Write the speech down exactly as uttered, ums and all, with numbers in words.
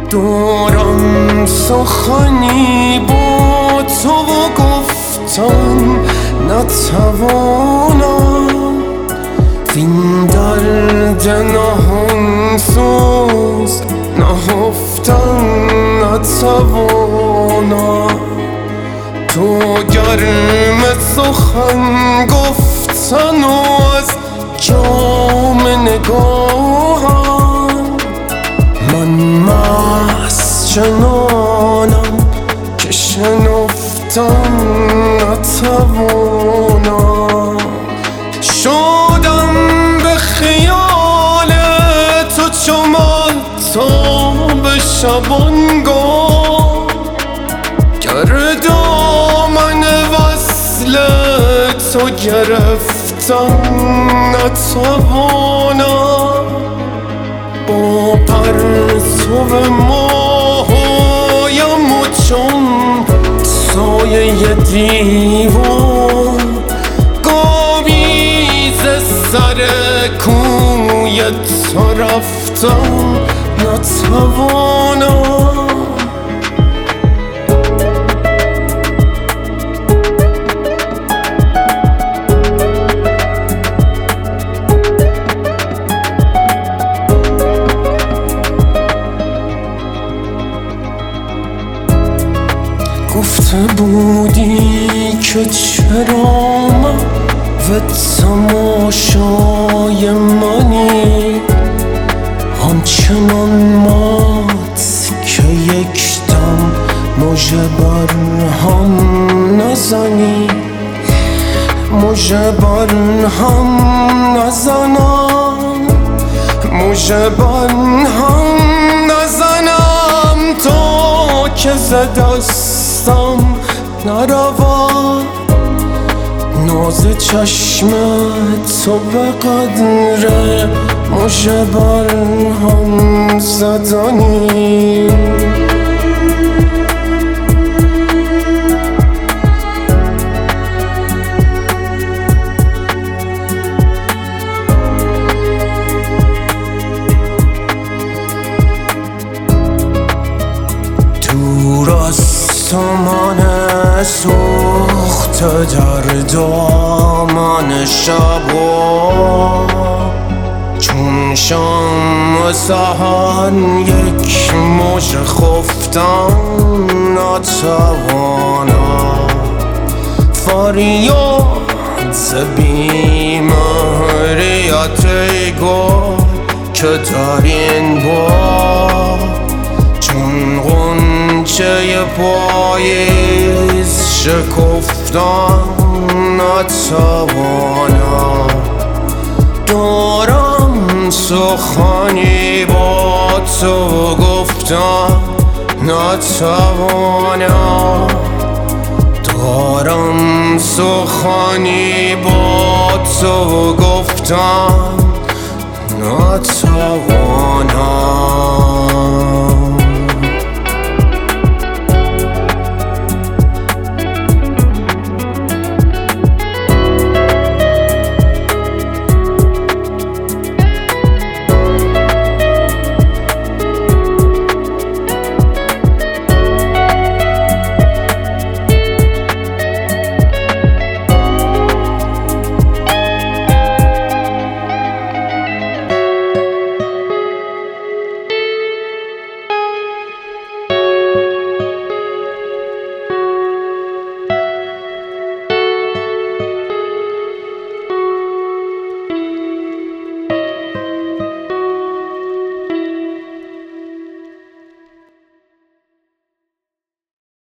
دارم سخنی با تو و گفتم نتوانم وین درد نهان سوز نهفتن نتوانم تو گرم سخن گفتن و از جام نگاهم من مست چنانم که شنفتن نتوانم شدم به خیال تو چو مهتاب شبانگاه گر دامن وصل تو گرفتم نتوانم با پرتو ماهایم و چون سایه دیوار گامی ز سر کوی تو رفتم نتوانم گفته بودی که چرا من و تماشای منی همچنان مات که یک دم مژه بر هم نزنی مژه بر هم نزنم مژه بر هم نزنم تا که ز دستم نرود ناز چشم تو به قدر مژه بر هم زدنی دور از تو من سوخته در دامن شبا چون شام سحر یک مژه خفتم نتوانم فریاد ز بی‌مهریت ای گل که در این باغ چون غنچه پاییز شکفتم نتوانم دارم سخنی با تو گفتم نتوانم دارم سخنی با تو گفتم نتوانم